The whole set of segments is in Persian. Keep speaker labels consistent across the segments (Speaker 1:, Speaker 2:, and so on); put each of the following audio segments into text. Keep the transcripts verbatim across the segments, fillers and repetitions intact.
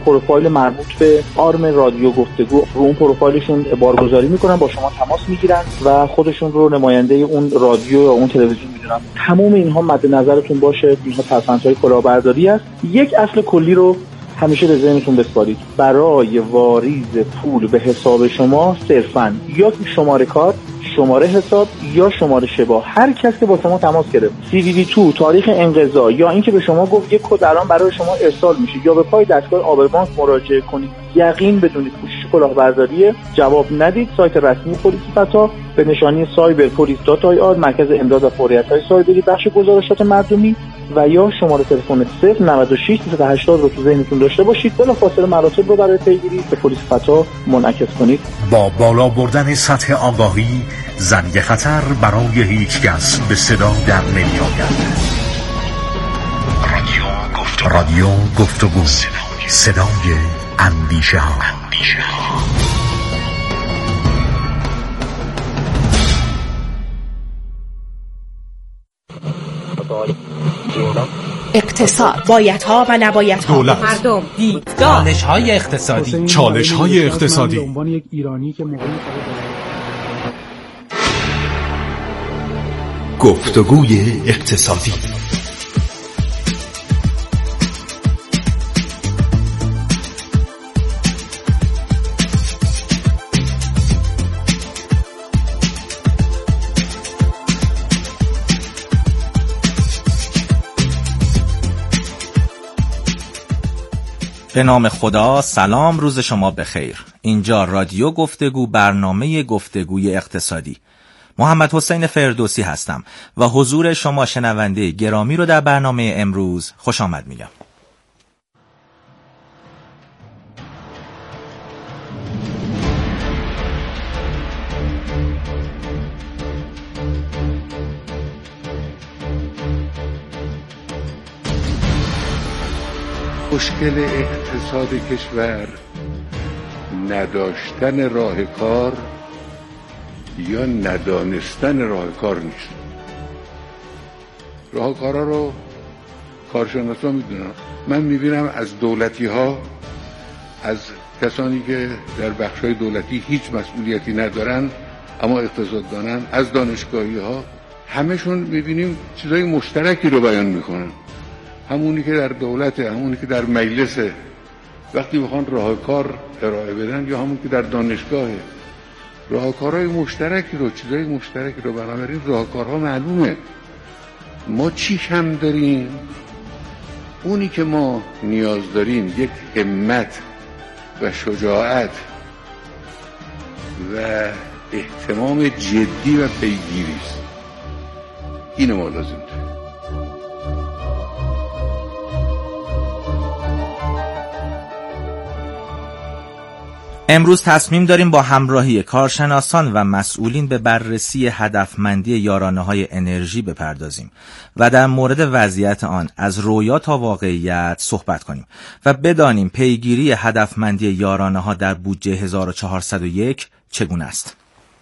Speaker 1: پروفایل مربوط به آرم رادیو گفتگو رو اون پروفایلشون بارگذاری میکنن، با شما تماس میگیرن و خودشون رو نماینده اون رادیو یا اون تلویزیون میدونن. تمام اینها مد نظرتون باشه، اینها ترفندهای کلاهبرداری است. یک اصل کلی رو همیشه به ذهنتون بسپارید: برای واریز پول به حساب شما صرفاً یا شماره کارت، شماره حساب یا شماره شبا هر کس که با شما تماس گرفت، سی وی وی دو، تاریخ انقضا یا اینکه به شما گفت یک کد الان برای شما ارسال میشه یا به پای دستگاه آبربانک مراجعه کنید، یقین بدونید پوشش کلاهبرداری. جواب ندید. سایت رسمی پلیس فتا به نشانی سایبر پلیس دات آی آر، مرکز امداد و فوریت‌های سایبری، بخش گزارشات مردمی و یا شماره تلفن صفر نود و شش سیصد و هشتاد رو تو ذهنتون داشته باشید. بلافاصله مراتب رو برای پیگیری به پلیس فتا منعکس کنید. با بالا بردن سطح آگاهی، زنگ خطر برای هیچ کس به صدا در نمی آید. رادیو گفتگو، رادیو گفتگو، صدای اندیشه ها.
Speaker 2: اقتصاد، بایدها و نبایدها،
Speaker 3: دولت،
Speaker 2: مردم، دیدگاه،
Speaker 3: چالش‌های اقتصادی، چالش‌های اقتصادی.
Speaker 4: به عنوان یک ایرانی که موقعی
Speaker 3: گفتگوی اقتصادی.
Speaker 5: به نام خدا، سلام، روز شما بخیر. اینجا رادیو گفتگو، برنامه گفتگوی اقتصادی. محمد حسین فردوسی هستم و حضور شما شنونده گرامی رو در برنامه امروز خوش آمد میگم.
Speaker 6: مشکل اقتصاد کشور نداشتن راه کار یا ندانستن راه کار نیست. راه کارا رو کارشناسا میدونن. من میبینم از دولتی ها، از کسانی که در بخشای دولتی هیچ مسئولیتی ندارن اما اقتصاد دانن، از دانشگاهی ها، همشون میبینیم چیزای مشترکی رو بیان میکنن. همونی که در دولته، همونی که در مجلسه، وقتی میخوان راهکار ارائه بدن، یا همون که در دانشگاهه، راهکارهای مشترکی رو، چیزای مشترکی رو. بنابراین راهکارها معلومه. ما چی کم داریم؟ اونی که ما نیاز داریم یک همت و شجاعت و اهتمام جدی و پیگیری است. اینو ما لازم داریم.
Speaker 5: امروز تصمیم داریم با همراهی کارشناسان و مسئولین به بررسی هدفمندی یارانه‌های انرژی بپردازیم و در مورد وضعیت آن از رویا تا واقعیت صحبت کنیم و بدانیم پیگیری هدفمندی یارانه‌ها در بودجه هزار و چهارصد و یک چگونه است.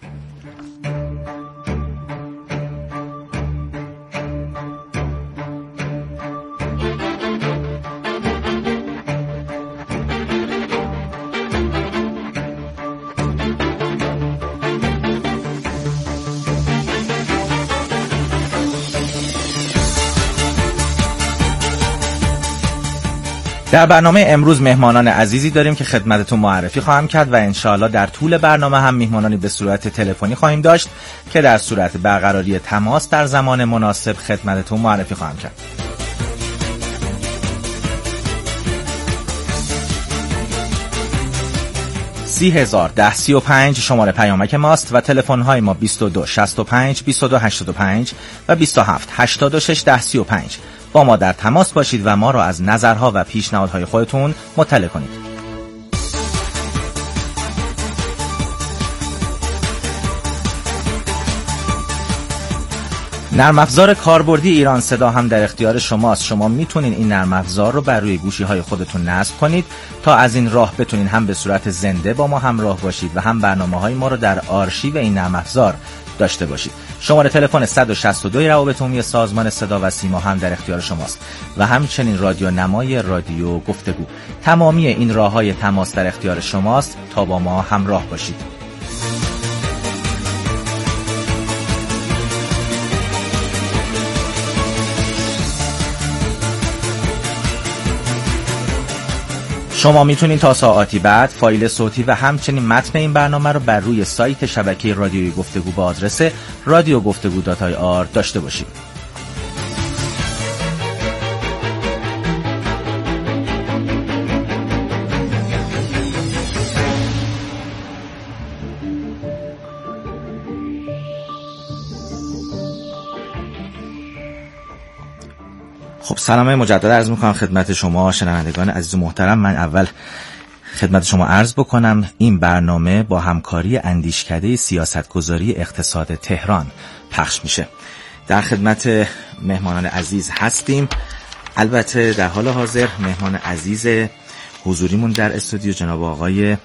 Speaker 5: در برنامه امروز مهمانان عزیزی داریم که خدمتتون معرفی خواهم کرد و انشاءالله در طول برنامه هم مهمانانی به صورت تلفنی خواهیم داشت که در صورت برقراری تماس در زمان مناسب خدمتتون معرفی خواهم کرد. سی هزار ده سی و پنج شماره پیامک ماست و تلفن های ما بیست و دو شصت و پنج بیست و دو هشتاد و پنج و بیست و هفت هشتاد و شش ده سی و پنج. با ما در تماس باشید و ما را از نظرها و پیشنهادهای خودتون مطلع کنید. نرم افزار کاربردی ایران صدا هم در اختیار شماست. شما میتونین این نرم افزار رو بر روی گوشی های خودتون نصب کنید تا از این راه بتونین هم به صورت زنده با ما همراه باشید و هم برنامه های ما رو در آرشیو این نرم افزار داشته باشید. شماره تلفن صد و شصت و دو روابط عمومی سازمان صدا و سیما هم در اختیار شماست و همچنین رادیو نمای رادیو گفتگو. تمامی این راه‌های تماس در اختیار شماست تا با ما همراه باشید. شما میتونید تا ساعاتی بعد فایل صوتی و همچنین متن این برنامه رو بر روی سایت شبکه رادیوی گفتگو با آدرس رادیو گفتگو دات آی آر داشته باشید. خب سلام مجدد عرض میکنم خدمت شما شنوندگان عزیز و محترم. من اول خدمت شما عرض بکنم این برنامه با همکاری اندیشکده سیاستگذاری اقتصاد تهران پخش میشه. در خدمت مهمانان عزیز هستیم. البته در حال حاضر مهمان عزیز حضوریمون در استودیو جناب آقای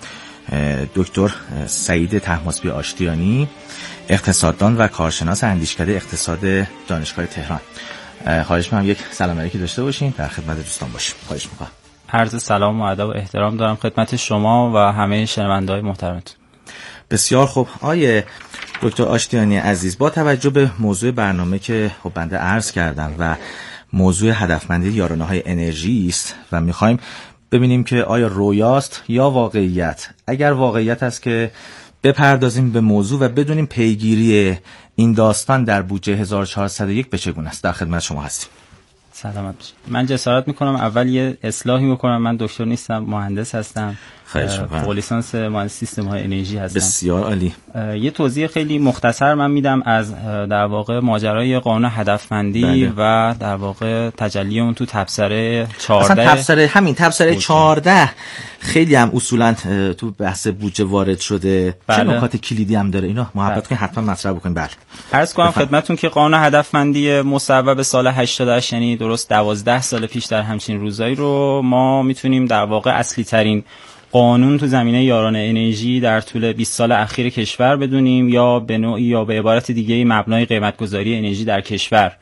Speaker 5: دکتر سعید طهماسبی آشتیانی، اقتصاددان و کارشناس اندیشکده اقتصاد دانشگاه تهران. خواهش می‌کنم یک سلام علیکی داشته باشین، در خدمت دوستان باشیم. خواهش می‌کنم.
Speaker 4: عرض سلام و ادب و احترام دارم خدمت شما و همه شنونده‌های محترمتون.
Speaker 5: بسیار خوب. آیه دکتر آشتیانی عزیز، با توجه به موضوع برنامه که خب بنده عرض کردم و موضوع هدفمندی یارانه‌های انرژی است و می‌خوایم ببینیم که آیا رویاست یا واقعیت. اگر واقعیت است که بپردازیم به موضوع و بدونیم پیگیری این داستان در بودجه هزار و چهارصد و یک به چگونه است. در خدمت شما هستیم.
Speaker 4: سلامت باشید. من جسارت میکنم اول یه اصلاحی بکنم. من دکتر نیستم، مهندس هستم. فوق لیسانس مهندسی سیستم‌های انرژی هستم.
Speaker 5: بسیار عالی.
Speaker 4: یه توضیح خیلی مختصر من میدم از در واقع ماجرای قانون هدفمندی بله. و در واقع تجلی اون تو تبصره چهارده.
Speaker 5: اصلا تبصره همین تبصره چهارده خیلی هم اصولا تو بحث بودجه وارد شده. بله. چه نکات کلیدی هم داره اینا محبت کنید حتما مطرح بکنید. بله.
Speaker 4: عرض کنم خدمتتون که قانون هدفمندی مصوب سال هشتاد و هشت یعنی درست دوازده سال پیش در همچین روزایی رو ما میتونیم در واقع اصلی ترین قانون تو زمینه یارانه انرژی در طول بیست سال اخیر کشور بدونیم یا به نوعی یا به عبارت دیگه مبنای قیمتگذاری انرژی در کشور.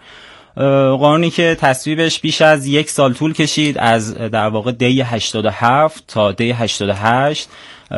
Speaker 4: قانونی که تصویبش بیش از یک سال طول کشید، از در واقع دی هشتاد و هفت تا دی هشتاد و هشت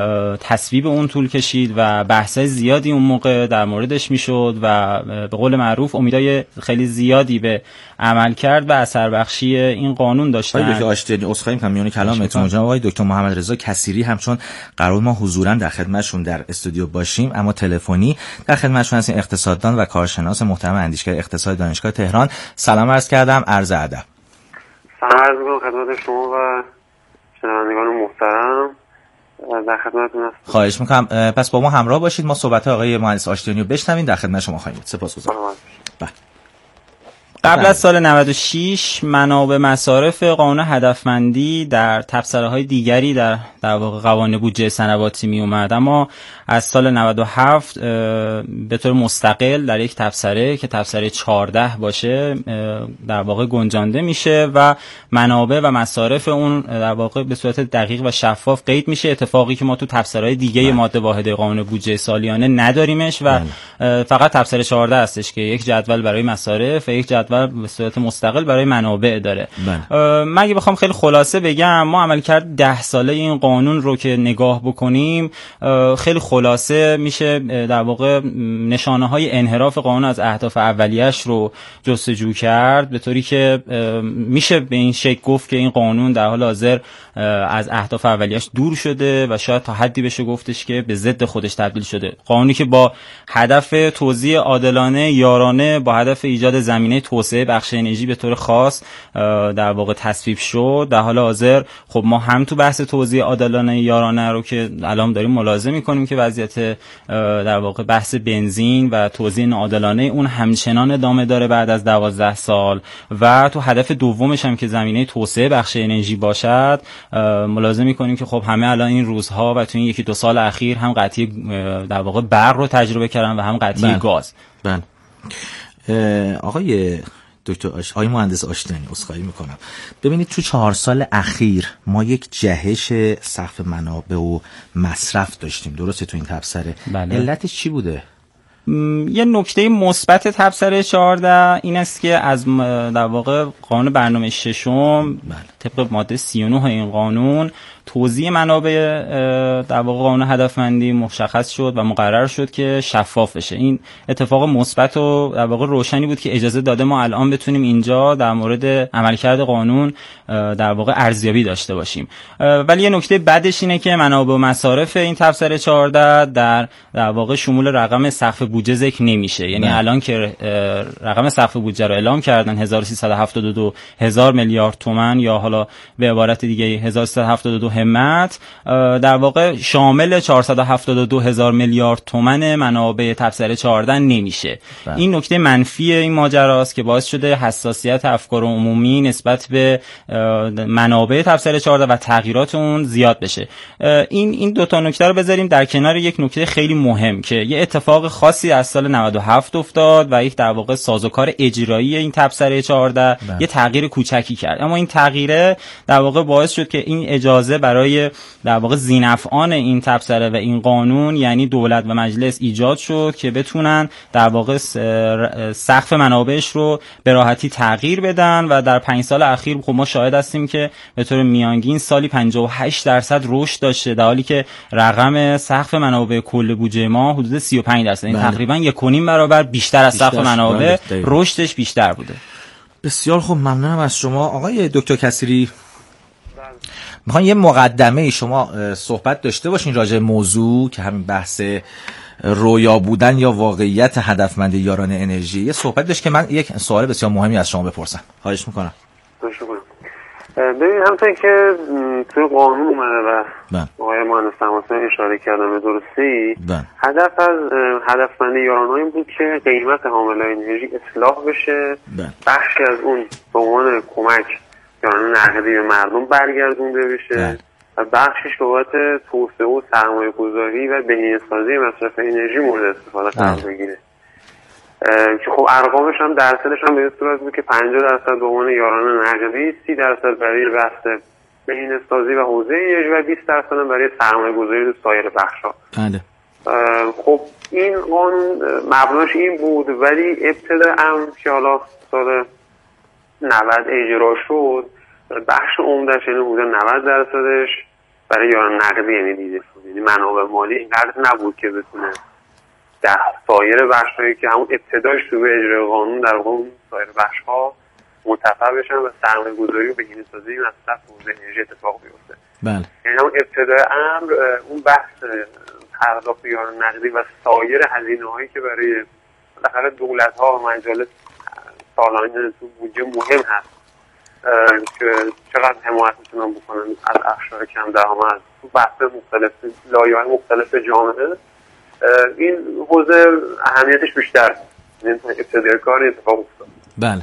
Speaker 4: تصویب اون طول کشید و بحثای زیادی اون موقع در موردش میشد و به قول معروف امیدای خیلی زیادی به عمل کرد و اثر بخشی این قانون داشتن.
Speaker 5: آقای دکتر آشتیانی عذرخواهی می‌کنم میون کلامتون جناب آقای دکتر محمد رضا کثیری همچون قرار ما حضوراً در خدمتشون در استودیو باشیم اما تلفنی در خدمتشون هستیم. اقتصاددان و کارشناس محترم اندیشکده اقتصاد دانشگاه تهران. سلام عرض کردم. عرض ادب.
Speaker 7: سلام عرض می‌کنم خدمت شما و شنوندگان محترم. در خدمتتون هستم.
Speaker 5: خواهش میکنم. پس با ما همراه باشید، ما صحبت آقای مهندس آشتیانی رو بشنویم، در خدمت شما خواهیم بود. سپاسگزارم. بله.
Speaker 4: قبل از سال نود و شش منابع مصارف قانون هدفمندی در تبصره‌های دیگری در در واقع قوانین بودجه سنواتی می اومد، اما از سال نود و هفت به طور مستقل در یک تبصره که تبصره چهارده باشه در واقع گنجانده میشه و منابع و مصارف اون در واقع به صورت دقیق و شفاف قید میشه، اتفاقی که ما تو تبصره‌های دیگه بله. ماده واحده قانون بودجه سالیانه نداریمش و بله. فقط تبصره چهارده هستش که یک جدول برای مصارف و یک جدول به صورت مستقل برای منابع داره. بله. من اگه بخوام خیلی خلاصه بگم، ما عملکرد ده ساله این قانون رو که نگاه بکنیم خیلی خلاصه میشه در واقع نشانه‌های انحراف قانون از اهداف اولیه‌اش رو جستجو کرد، به طوری که میشه به این شکل گفت که این قانون در حال حاضر از اهداف اولیه‌اش دور شده و شاید تا حدی بشه گفتش که به ضد خودش تبدیل شده. قانونی که با هدف توزیع عادلانه یارانه با هدف ایجاد زمینه توسعه بخش انرژی به طور خاص در واقع تصویب شد، در حال حاضر خب ما هم تو بحث توزیع عادلانه یارانه رو که الان داریم ملاحظه می‌کنیم که وضعیت در واقع بحث بنزین و توزیع ناعادلانه اون همچنان ادامه داره بعد از دوازده سال و تو هدف دومش هم که زمینه توسعه بخش انرژی باشد ملاحظه می‌کنیم که خب همه الان این روزها و تو این یکی دو سال اخیر هم قطعی در واقع برق رو تجربه کردن و هم قطعی گاز.
Speaker 5: بله. آقای دکتر آش... آقای مهندس آشتیانی عذرخواهی میکنم، ببینید تو چهار سال اخیر ما یک جهش سقف منابع و مصرف داشتیم، درسته تو این تبصره؟
Speaker 4: بله.
Speaker 5: علتش چی بوده؟
Speaker 4: یه نکته مثبت تبصره چهارده این است که از در واقع قانون برنامه ششم طبق ماده سی و نه این قانون توزیع منابع در واقع قانون هدفمندی مشخص شد و مقرر شد که شفاف بشه. این اتفاق مثبت و در واقع روشنی بود که اجازه داده ما الان بتونیم اینجا در مورد عملکرد قانون در واقع ارزیابی داشته باشیم. ولی یه نکته بعدش اینه که منابع و مصارف این تبصره چهارده در در واقع شمول رقم سقف بودجه ذکر نمیشه. یعنی الان که رقم سقف بودجه رو اعلام کردن هزار و سیصد و هفتاد و دو هزار میلیارد تومان یا حالا به عبارت دیگه هزار و سیصد و هفتاد و دو همت، در واقع شامل چهارصد و هفتاد و دو هزار میلیارد تومان منابع تبصره چهارده نمیشه. بله. این نکته منفی این ماجراست که باعث شده حساسیت افکار عمومی نسبت به منابع تبصره چهارده و تغییرات اون زیاد بشه. این این دو تا نکته رو بذاریم در کنار یک نکته خیلی مهم که یه اتفاق خاصی از سال نود و هفت افتاد و یک در واقع سازوکار اجرایی این تبصره چهارده یه تغییر کوچکی کرد. اما این تغییره در واقع باعث شد که این اجازه برای در واقع ذی‌نفعان این تبصره و این قانون یعنی دولت و مجلس ایجاد شد که بتونن در واقع سقف منابعش رو به راحتی تغییر بدن و در پنج سال اخیر خب ما شاهد هستیم که به طور میانگین سالی پنجاه و هشت درصد رشد داشته در حالی که رقم سقف منابع کل بودجه ما حدود سی و پنج درصد، این یعنی تقریبا یک و نیم برابر بیشتر از سقف منابع رشدش بیشتر بوده.
Speaker 5: بسیار خوب، ممنونم از شما آقای دکتر کثیری. میخوام یه مقدمه شما صحبت داشته باشین راجع موضوع که همین بحث رویا بودن یا واقعیت هدفمند یاران انرژی. یه صحبت داشت که من یک سوال بسیار مهمی از شما بپرسم. خواهش میکنم.
Speaker 7: ببین همونطور که توی قانون اومده و آقای مهندس تماسبی اشاره کردن به درستی، هدف از هدفمند یارانه این بود که قیمت حاملای انرژی اصلاح بشه، بخشی از اون به عنوان کمک یارانه نقدی به مردم برگردونده بشه و بخشش بابت توسعه و سرمایه گذاری و بهینه‌سازی مصرف انرژی مورد استفاده قرار بگیره. که خب ارقامش هم درصدش هم به این صورت بود که پنجاه درصد به عنوان یارانه نقدی، سی درصد برای بحث بهینه‌سازی و حوزه انرژی و بیست درصد هم برای سرمایه گذاری تو سایر بخش‌ها. بله. خب این قانون مبناش این بود، ولی ابتدا هم که حالا سال نود اجرا شد بخش عمده‌اش یعنی حدود نود درصدش برای یارانه نقدی یعنی دیده شد. یعنی منابع مالی اینقدر نبود که بتونه در سایر بخش‌هایی که همون ابتدایش تو اجرای قانون در واقع سایر بخش‌ها منتفع بشن و سرمایه‌گذاری و بهینه‌سازی مصرف حوزه انرژی اتفاق بیفته. بله. یعنی همون ابتدای امر اون بحث پرداخت یارانه نقدی و سایر هزینه‌هایی که برای بالاخره دولت‌ها و مجالس سالانه تو بودجه مهم هست که چقدر حمایت میتونن بکنن از اقشار کم درآمد تو بحث مختلف لایه‌های مختلف جامعه، این حوزه اهمیتش بیشتر این ابتدای کار اتفاق افتاد.
Speaker 5: بله.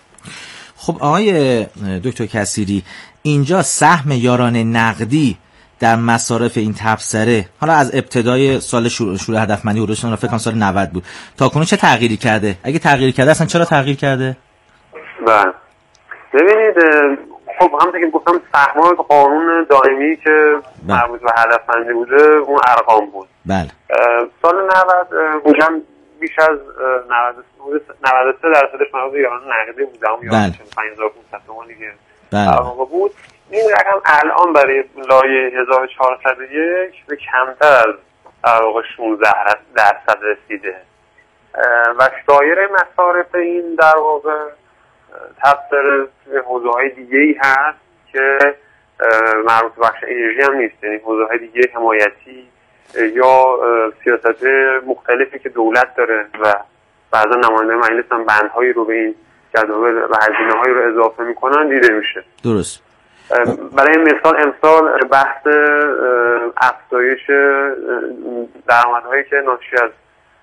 Speaker 5: خب آقای دکتر کثیری، اینجا سهم یارانه نقدی در مصارف این تبصره حالا از ابتدای سال شروع, شروع هدفمندی حدوداً فکر کنم سال نود بود تا کنون چه تغییری کرده؟ اگه تغییر کرده اصلا چرا تغییر کرده؟
Speaker 7: بله. ببینید خب همونطور که گفتم سهم قانون دائمی که مربوط به هدفمندی بوده اون ارقام بود. بله. سال نود بودجه بیش از نود و سه درصدش مربوط به یارانه نقدی بود. اون یارانه چهل و پنج هزار و پانصد تومانی که در واقع بود. این رقم الان برای لایه هزار و چهارصد و یک به کمتر از در واقع شانزده درصد رسیده و سایر مصارف این در واقع تبصره حوزه‌های دیگه‌ای هست که مربوط به بخش انرژی هم نیست، یعنی حوزه‌های دیگه حمایتی یا سیاست مختلفی که دولت داره و بعضا نماینده مجلس هم بندهایی رو به این جدول و هزینه‌هایی رو اضافه میکنن دیده میشه. درست. برای مثال امسال بحث افزایش درآمدهایی که ناشی از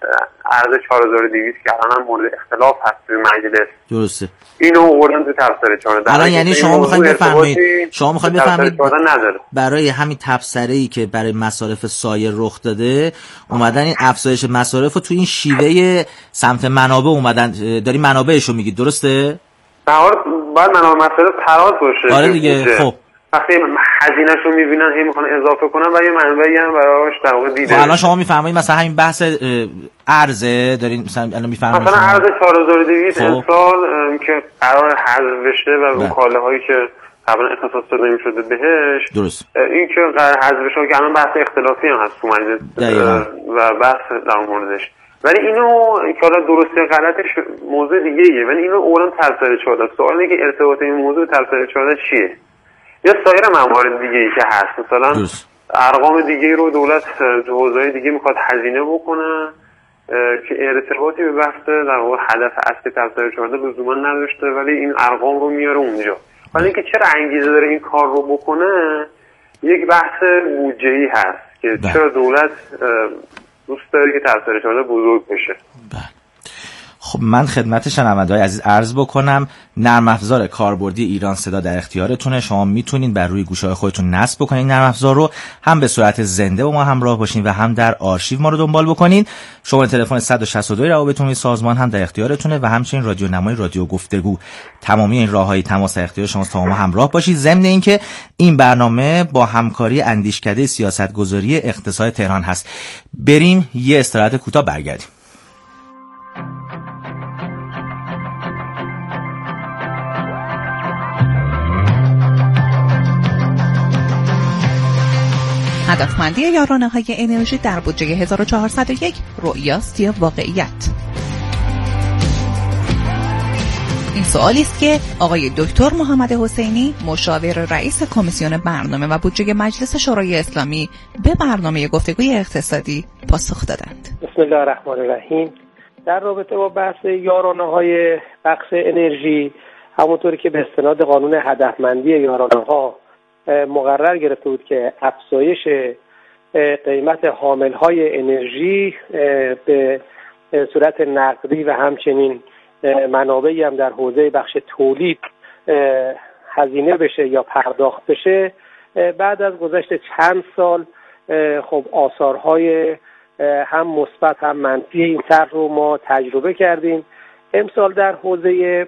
Speaker 7: عرض چهار هزار و دویست که الان هم مورد اختلاف هست توی مجلس. درسته. اینو آوردن تو تبصره چهارده.
Speaker 5: الان یعنی شما میخواید بفهمید شما میخواید بفهمید برای همین تبصره‌ای که برای مصارف سایر رخ داده اومدن این افزایش مصارف رو تو این شیوه سمت منابع اومدن، داری منابعشو میگید درسته؟
Speaker 7: باید منابع مصارف تراز باشه.
Speaker 5: آره دیگه. خب
Speaker 7: وقتی هزینه‌ش رو می‌بینن هی می‌خوان اضافه کنن و یه منبعی هم براش در واقع دیده.
Speaker 5: الان شما می‌فرمایید مثلا همین بحث ارزه دارین مثلا الان می‌فرمایید
Speaker 7: مثلا ارز چهار هزار و دویست امسال که قرار حذف بشه و اون کالاهایی که قبلا اختصاص داده می‌شده بهش
Speaker 5: درست
Speaker 7: این که قرار حذف بشه که الان بحث اختلافی هم هست تو مجلس و بحث در موردش، ولی اینو که حالا درسته غلطش موضوع دیگه‌ایه، ولی اینو اوران تبصره چهارده سوال اینه که ارتباط این موضوع تبصره چهارده چیه یا سایر موارد دیگه‌ای که هست. مثلا دوست. ارقام دیگه رو دولت تو حوزه‌های دیگه میخواد هزینه بکنه که ارتباطی به بحث در واقع هدف اصلی تبصره چهارده لزوما نداشته، ولی این ارقام رو میاره اونجا. ولی اینکه چرا انگیزه داره این کار رو بکنه یک بحث بودجه‌ای هست که ده. چرا دولت دوست داره که تبصره چهارده بزرگ بشه.
Speaker 5: خب من خدمت شنونده‌های عزیز عرض بکنم نرم افزار کاربردی ایران صدا در اختیارتونه. شما میتونین بر روی گوشه‌های خودتون نصب بکنین نرم افزار رو، هم به صورت زنده با ما همراه باشین و هم در آرشیو ما رو دنبال بکنین. شما تلفن صد و شصت و دو روابط عمومی سازمان هم در اختیارتونه و همچنین رادیو نمای رادیو گفتگو. تمامی این راههای تماس در اختیار شماست تا ما همراه باشید. ضمن اینکه این برنامه با همکاری اندیشکده سیاستگذاری اقتصاد تهران هست. بریم یه استراحت کوتاه برگردیم.
Speaker 8: هدفمندی یارانه‌های انرژی در بودجه هزار و چهارصد و یک رؤیاست یا واقعیت؟ این سوالی است که آقای دکتر محمد حسینی مشاور رئیس کمیسیون برنامه و بودجه مجلس شورای اسلامی به برنامه گفتگوی اقتصادی پاسخ دادند.
Speaker 9: بسم الله الرحمن الرحیم. در رابطه با بحث یارانه‌های بخش انرژی، همونطوری که به استناد قانون هدفمندی یارانه‌ها مقرر گرفته بود که افزایش قیمت حامل‌های انرژی به صورت نقدی و همچنین منابعی هم در حوزه بخش تولید هزینه بشه یا پرداخت بشه، بعد از گذشت چند سال خب آثارهای هم مثبت هم منفی این طرح رو ما تجربه کردیم. امسال در حوزه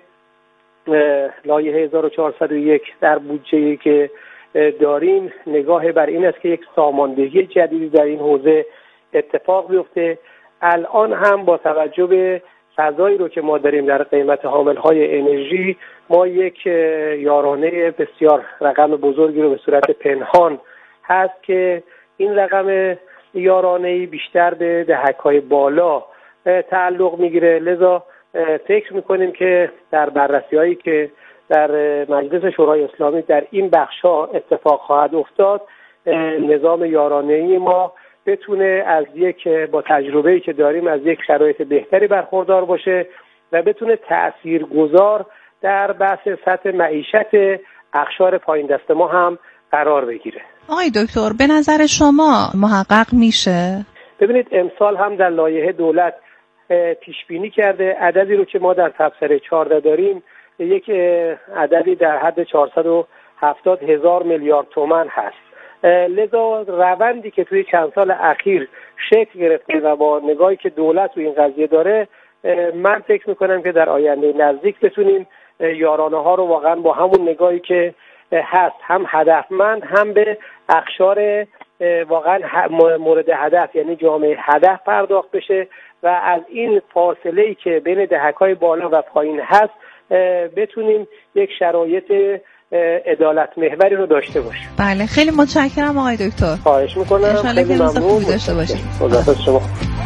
Speaker 9: لایحه هزار و چهارصد و یک در بودجه‌ای که داریم نگاه بر این است که یک ساماندهی جدیدی در این حوزه اتفاق بیفته. الان هم با توجه به فضایی رو که ما داریم در قیمت حامل‌های انرژی، ما یک یارانه بسیار رقم بزرگی رو به صورت پنهان هست که این رقم یارانه‌ای بیشتر به دهک‌های بالا تعلق میگیره. لذا فکر میکنیم که در بررسی‌هایی که در مجلس شورای اسلامی در این بخش‌ها اتفاق خواهد افتاد، نظام یارانه‌ای ما بتونه از یک با تجربه‌ای که داریم از یک شرایط بهتری برخوردار باشه و بتونه تأثیرگذار در بحث سطح معیشت اقشار پایین دست ما هم قرار بگیره.
Speaker 8: آقای دکتر به نظر شما محقق میشه؟
Speaker 9: ببینید امسال هم در لایحه دولت پیش بینی کرده عددی رو که ما در تبصره چهارده داریم، یک عددی در حد چهارصد و هفتاد هزار میلیارد تومان هست. لذا روندی که توی چند سال اخیر شکل گرفته و با نگاهی که دولت روی این قضیه داره، من فکر میکنم که در آینده نزدیک بتونیم یارانه ها رو واقعا با همون نگاهی که هست هم هدفمند هم به اقشار واقعا مورد هدف یعنی جامعه هدف پرداخت بشه و از این فاصله‌ای که بین دهک‌های بالا و پایین هست بتونیم یک شرایط عدالت محوری رو داشته باشیم.
Speaker 8: بله خیلی متشکرم آقای دکتر.
Speaker 9: خواهش میکنم.
Speaker 8: خیلی ممنون داشته باشید.
Speaker 9: خدا شما.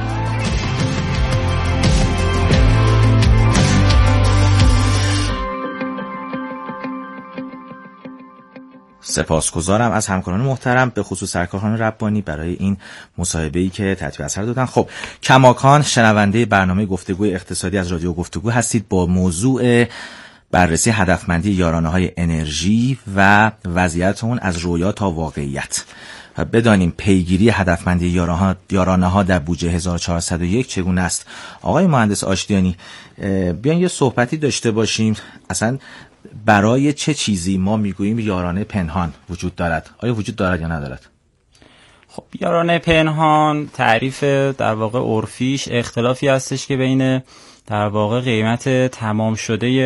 Speaker 5: سپاسگزارم از همکاران محترم به خصوص سرکارخانه ربانی برای این مصاحبه‌ای که تحت اثر دادن. خب کماکان شنونده برنامه گفتگوی اقتصادی از رادیو گفتگو هستید با موضوع بررسی هدفمندی یارانه‌های انرژی و وضعیت اون از رویا تا واقعیت و بدانیم پیگیری هدفمندی یارانه‌ها در بودجه هزار و چهارصد و یک چگونه است. آقای مهندس آشتیانی، بیاین یه صحبتی داشته باشیم اصلا برای چه چیزی ما میگوییم یارانه پنهان وجود دارد؟ آیا وجود دارد یا ندارد؟
Speaker 4: خب یارانه پنهان تعریف در واقع عرفیش اختلافی هستش که بین در واقع قیمت تمام شده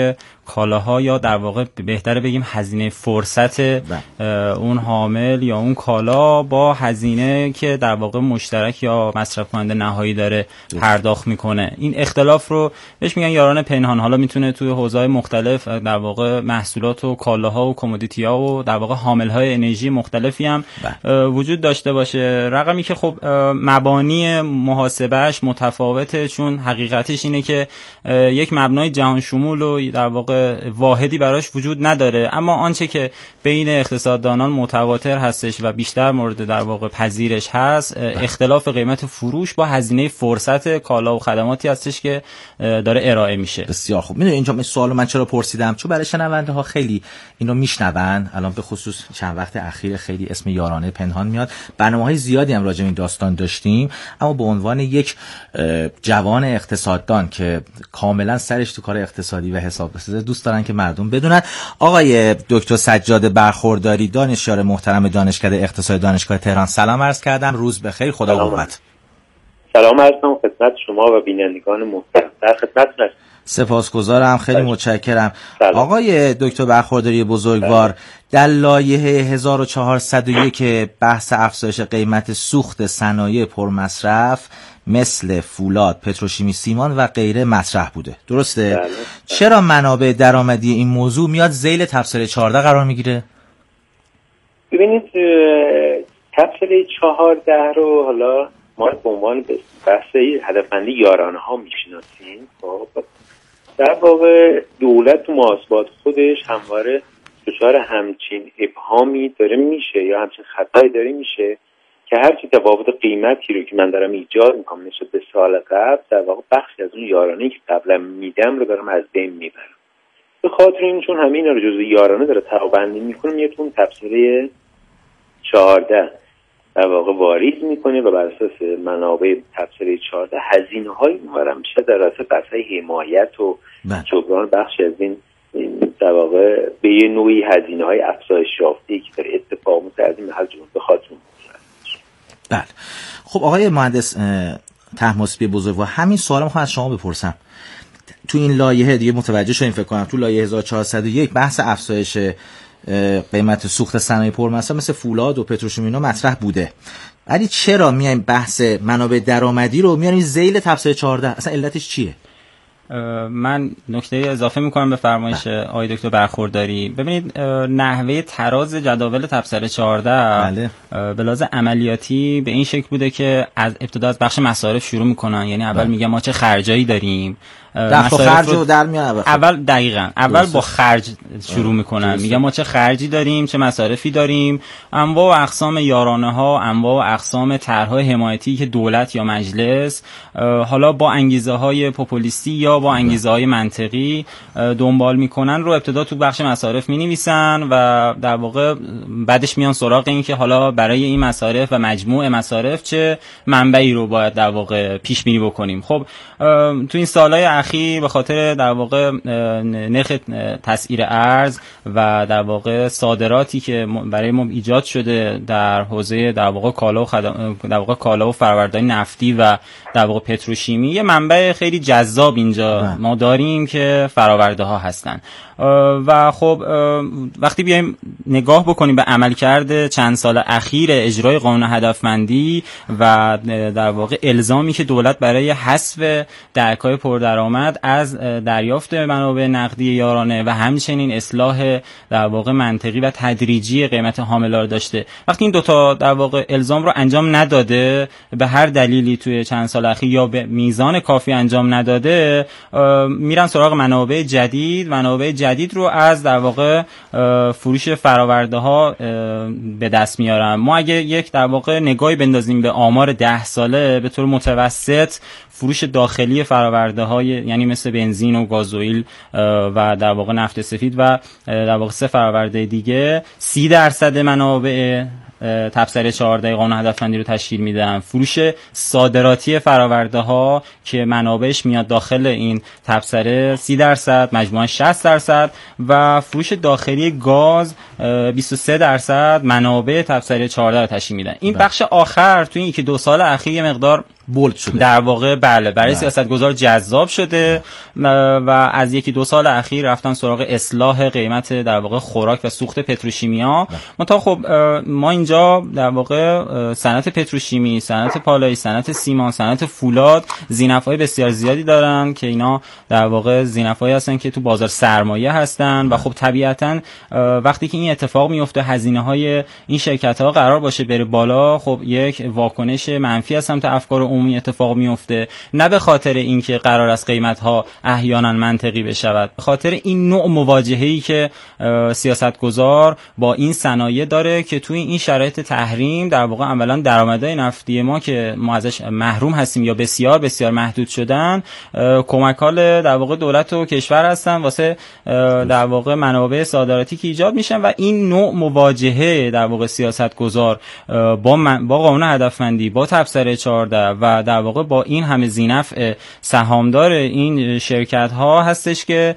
Speaker 4: کالاها یا در واقع بهتره بگیم هزینه فرصت اون حامل یا اون کالا با هزینه که در واقع مشترک یا مصرف کننده نهایی داره پرداخت میکنه. این اختلاف رو بهش میگن یاران پنهان. حالا میتونه توی حوزه‌های مختلف در واقع محصولات و کالاها و کمودیتی‌ها و در واقع حامل‌های انرژی مختلفی هم وجود داشته باشه. رقمی که خب مبانی محاسبهش متفاوته، چون حقیقتش اینه که یک مبنای جهان شمول و در واقع واحدی براش وجود نداره، اما آنچه که بین اقتصاددانان متواتر هستش و بیشتر مورد در واقع پذیرش هست اختلاف قیمت فروش با هزینه فرصت کالا و خدماتی هستش که داره ارائه میشه.
Speaker 5: بسیار خوب. میدونی اینجا این سوالو من چرا پرسیدم؟ چون برای شنونده ها خیلی اینو میشنون الان، به خصوص چند وقت اخیر خیلی اسم یارانه پنهان میاد. برنامه‌های زیادی هم راجع به این داستان داشتیم، اما به عنوان یک جوان اقتصاددان که کاملا سرش تو کار اقتصادی و حساب بسازه دوست دارن که مردم بدونن. آقای دکتر سجاد برخورداری، دانشیار محترم دانشکده اقتصاد دانشگاه تهران، سلام عرض کردم. روز بخیر، خدا قوت.
Speaker 10: سلام عرض می‌کنم خدمت شما و بینندگان محترم. در خدمتتون هستم.
Speaker 5: سپاسگزارم، خیلی متشکرم. آقای دکتر برخورداری بزرگوار، در لایحه هزار و چهارصد و یک بحث افزایش قیمت سوخت صنایع پرمصرف مثل فولاد، پتروشیمی، سیمان و غیره مطرح بوده، درسته؟ بله. چرا منابع درآمدی این موضوع میاد ذیل تبصره چهارده قرار میگیره؟
Speaker 10: ببینید تبصره چهارده رو حالا ما به عنوان بحث هدفمندی یارانه ها میشناسیم. خب در واقع دولت تو محاسبات خودش همواره دچار همچین ابهامی داره میشه یا همچین خطایی داره میشه که هرچی تفاوت قیمتی رو که من دارم ایجاد میکنم نسبت به سال قبل، در واقع بخشی از اون یارانه‌ای که قبلا میدم رو دارم از بین میبرم. به خاطر این چون همین رو جزو یارانه داره طبقه‌بندی میکنه، میاد اون تبصره چهارده در واقع واریز میکنه و بر اساس منابع تبصره چهارده هزینه‌های مبرم میشه در اساس بحث‌های حمایت و جبران بخشی از این در واقع به یه نوعی هزینه‌های افزایش یافته که داره اتفاق میفته از این محل جون به خاطر.
Speaker 5: بله. خب آقای مهندس طهماسبی بزرگوار، همین سوال میخوام از شما بپرسم. تو این لایحه دیگه متوجه شدین فکر کنم، تو لایحه هزار و چهارصد و یک بحث افزایش قیمت سوخت صنایع پرمصرف مثل فولاد و پتروشیمی اینا مطرح بوده، ولی چرا میایم بحث منابع درآمدی رو میاریم ذیل تبصره چهارده؟ اصلا علتش چیه؟
Speaker 4: من نکته اضافه میکنم به فرمایش آقای دکتر برخورداری. ببینید نحوه تراز جداول تبصره چهارده به لحاظ عملیاتی به این شکل بوده که از ابتدا از بخش مصارف شروع میکنن، یعنی اول میگن ما چه خرجایی داریم،
Speaker 5: دخل و خرج رو در میارن.
Speaker 4: اول دقیقاً اول با خرج شروع میکنن، میگن ما چه خرجی داریم، چه مصارفی داریم، انواع و اقسام یارانه ها، انواع و اقسام طرح‌های حمایتی که دولت یا مجلس حالا با انگیزه های پوپولیستی یا با انگیزه های منطقی دنبال میکنن رو ابتدا تو بخش مصارف مینویسن و در واقع بعدش میان سراغ این که حالا برای این مصارف و مجموع مصارف چه منبعی رو باید در واقع پیش بینی بکنیم. خب تو این سالهای اخیر به خاطر در واقع نرخ تسعیر ارز و در واقع صادراتی که برای ما ایجاد شده در حوزه در واقع کالا و خدم... در واقع کالا و فرآورده‌های نفتی و در واقع پتروشیمی، یه منبع خیلی جذاب اینجا ده. ما داریم که فرآورده ها هستن و خب وقتی بیایم نگاه بکنیم به عملکرد چند سال اخیر اجرای قانون هدفمندی و در واقع الزامی که دولت برای حذف درک‌های پردرآمد از دریافت منابع نقدی یارانه و همچنین اصلاح در واقع منطقی و تدریجی قیمت حامل‌ها داشته، وقتی این دوتا در واقع الزام رو انجام نداده به هر دلیلی توی چند سال اخیر یا به میزان کافی انجام نداده، میرن سراغ منابع جدید منابع جدید رو از در واقع فروش فرآورده ها به دست میارن. ما اگه یک در واقع نگاهی بندازیم به آمار ده ساله، به طور متوسط فروش داخلی فرآورده های یعنی مثل بنزین و گازوئیل و در واقع نفت سفید و در واقع سه فرآورده دیگه سی درصد منابع تبصره چهارده قانون هدفمندی رو تشکیل میدن. فروش صادراتی فرآورده ها که منابعش میاد داخل این تبصره سی درصد، مجموعاً شصت درصد و فروش داخلی گاز بیست و سه درصد منابع تبصره چهارده رو تشکیل میدن. این بخش آخر توی این که دو سال اخیر یه مقدار
Speaker 5: بولد شده
Speaker 4: در واقع. بله برای سیاستگزار جذاب شده و از یکی دو سال اخیر رفتن سراغ اصلاح قیمت در واقع خوراک و سوخت پتروشیمیا. منتها خب ما اینجا در واقع صنعت پتروشیمی، صنعت پالایی، صنعت سیمان، صنعت فولاد زینف‌های بسیار زیادی دارن که اینا در واقع زینف‌هایی هستن که تو بازار سرمایه هستن و خب طبیعتاً وقتی که این اتفاق میفته هزینه‌های این شرکت‌ها قرار باشه بره بالا، خب یک واکنش منفی از سمت افکار عمومی اتفاق میفته، نه به خاطر اینکه قرار است قیمت‌ها احیانا منطقی بشود، به خاطر این نوع مواجهه‌ای که سیاستگزار با این صنایع داره که توی این شرایط تحریم در واقع اولا درآمدهای نفتی ما که ما ازش محروم هستیم یا بسیار بسیار محدود شدن، کمک‌های در واقع دولت و کشور هستن واسه در واقع منابع صادراتی که ایجاد میشن و این نوع مواجهه در واقع سیاستگزار با من با قانون هدفمندی، با تبصره چهارده و در واقع با این همه ذینفع سهامدار این شرکت ها هستش که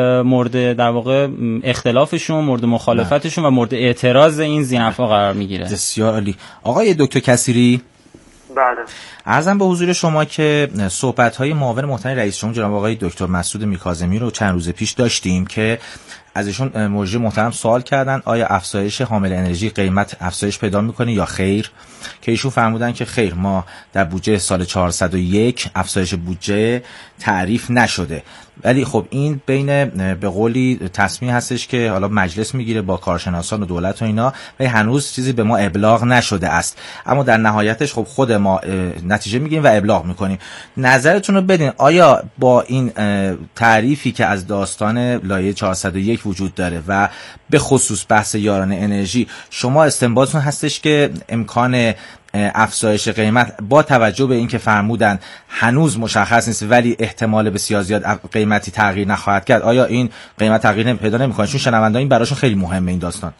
Speaker 4: مورد در واقع اختلافشون، مورد مخالفتشون و مورد اعتراض این ذینفع ها قرار میگیره.
Speaker 5: بسیار عالی. آقای دکتر کثیری،
Speaker 7: بله.
Speaker 5: عرضم به حضور شما که صحبت‌های معاون محترم رئیس جمهور جناب آقای دکتر مسعود میرکاظمی رو چند روز پیش داشتیم که از ایشون مجری محترم سوال کردن آیا افزایش حامل انرژی قیمت افزایش پیدا میکنه یا خیر، که ایشون فرمودن که خیر، ما در بودجه سال چهارصد و یک افزایش بودجه تعریف نشده. ولی خب این بین به قولی تصمیم هستش که حالا مجلس میگیره با کارشناسان و دولت و اینا و هنوز چیزی به ما ابلاغ نشده است، اما در نهایتش خب خود ما نتیجه میگیریم و ابلاغ میکنیم. نظرتون رو بدین آیا با این تعریفی که از داستان لایحه چهارصد و یک وجود داره و به خصوص بحث یارانه انرژی، شما استنباطتون هستش که امکان افزایش قیمت با توجه به اینکه فرمودن هنوز مشخص نیست ولی احتمال بسیار زیاد قیمتی تغییر نخواهد کرد، آیا این قیمت تغییر پیدا نمی‌کنه؟ چون شنونده‌ها این براشون خیلی مهمه این داستان.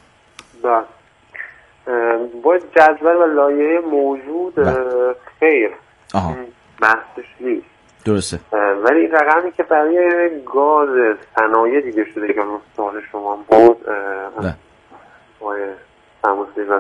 Speaker 7: بله. با جدول و لایحه موجود خیر بحثش نیست.
Speaker 5: درسته.
Speaker 7: ولی این رقمی که برای گاز صنایع دیده شده که سوال شما بود آقای سموسی و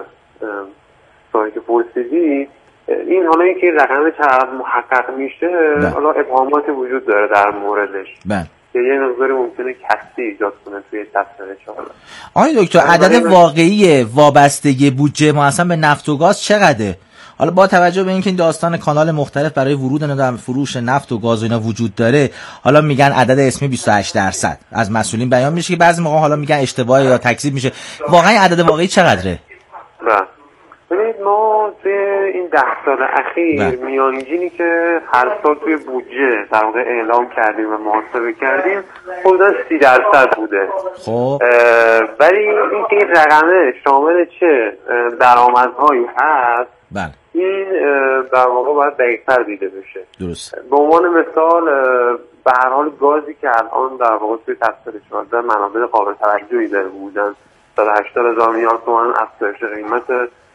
Speaker 7: سوالی که پرسیدی، این حالا اینکه این رقم چقدر محقق میشه حالا ابهامات وجود داره در موردش
Speaker 5: بله
Speaker 7: که یه مقدار ممکنه کسری ایجاد کنه توی تفسیر چهار.
Speaker 5: آقای دکتر عدد واقعی وابستگی بودجه ما اصلا به نفت و گاز چقدره؟ حالا با توجه به اینکه این داستان کانال مختلف برای ورود در فروش نفت و گاز و اینا وجود داره، حالا میگن عدد اسمی بیست و هشت درصد از مسئولین بیان میشه که بعضی موقع حالا میگن اشتباه یا تکذیب میشه. واقعا عدد واقعی چقدره؟
Speaker 7: بله ببینید ما توی این ده سال اخیر میانگینی که هر سال توی بودجه در واقع اعلام کردیم و محاسبه کردیم حدود سی درصد بوده.
Speaker 5: خب
Speaker 7: ولی اینکه این رقمه شامل چه درآمدهایی هست
Speaker 5: بله
Speaker 7: این در واقع باید دقیق‌تر دیده بشه.
Speaker 5: درست.
Speaker 7: به عنوان مثال به هر حال گازی که الان در واقع توی تفسیر چهارده منابع قابل توجهی داره بودن صد و هشتاد هزار میلیارد تومان افزایش قیمت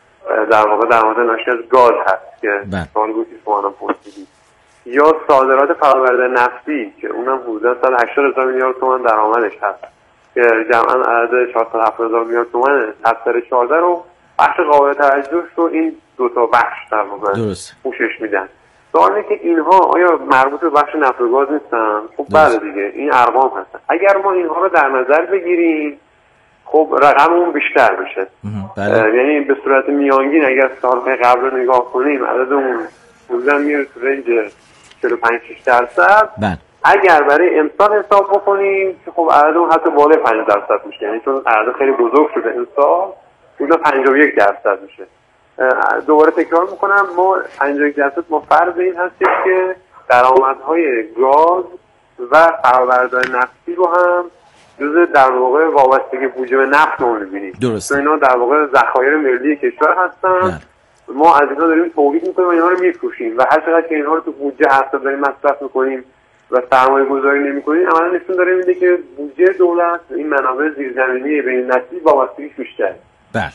Speaker 7: در واقع درآمد ناشی از گاز هست که سوال گوشی شما پرسیدید، یا صادرات فرآورده نفتی که اونم حدود صد و هشتاد هزار میلیارد تومان درآمدش هست که جمعاً عدد چهارصد و هفتاد هزار میلیارد تومان تفسیر چهارده رو بخش قابل توجه رو این دو تا بخش در واقع پوشش میدن. سوال اینه که اینها آیا مربوط به بخش نفت و گاز نیستن؟ خب بله دیگه این ارقام هستن. اگر ما اینها رو در نظر بگیریم خب رقممون بیشتر میشه. یعنی به صورت میانگین اگر سالهای قبل رو نگاه کنیم عددمون حدوداً میره تو رنج چهل و پنج درصد. اگر برای امسال حساب بکنیم که خب عددمون حتی بالای پنج درصد میشه، یعنی چون عدد خیلی بزرگ شده امسال حدود پنجاه و یک درصد میشه. دوباره تکرار میکنم ما پنجاه و یک درصد ما فرض این هستیم که درآمدهای گاز و فرآورده‌های نفتی رو هم جزء در واقع وابستگی بودجه به نفت رو می‌بینیم.
Speaker 5: درسته.
Speaker 7: اینا در واقع ذخایر ملی کشور هستن. نه. ما از اینا داریم تولید می‌کنیم و اینا رو می‌فروشیم و هر چقدر که اینها رو تو بودجه حساب داریم مصرف می‌کنیم و سرمایه‌گذاری نمی‌کنیم، عملاً نشون داره میده که بودجه دولت این منابع زیرزمینی بین نسلی وابستگیش بیشتره.
Speaker 5: بله.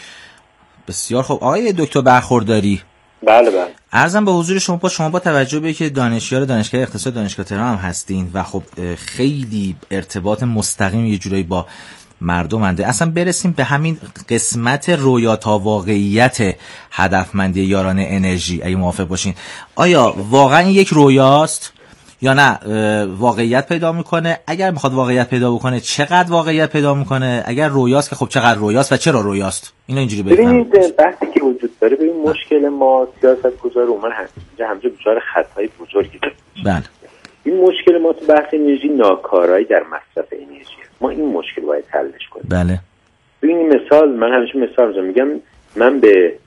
Speaker 5: بسیار خوب. آقای دکتر برخورداری.
Speaker 10: بله بله.
Speaker 5: عرضم به حضور شما با شما با توجه به که دانشیار دانشگاه اقتصاد دانشگاه تهران هم هستین و خب خیلی ارتباط مستقیم یه جورایی با مردمنده. اصلا برسیم به همین قسمت رویا تا واقعیت هدفمندی یاران انرژی، اگه موافق باشین. آیا واقعا یک رویاست یا نه واقعیت پیدا میکنه؟ اگر میخواد واقعیت پیدا بکنه چقدر واقعیت پیدا میکنه؟ اگر رویاست که خب چقدر رویاست و چرا رویاست؟ اینو اینجوری ببینید.
Speaker 10: ببینید بحثی که وجود داره، ببین مشکل ما سیاستگزار عموما همینجا همجا دچار خطای بزرگی داره.
Speaker 5: بله.
Speaker 10: این مشکل ما تو بحث انرژی ناکارایی در مصرف انرژی. ما این مشکل باید حلش کنیم.
Speaker 5: بله.
Speaker 10: ببین مثال، من همیشه مثال میزنم، میگم من به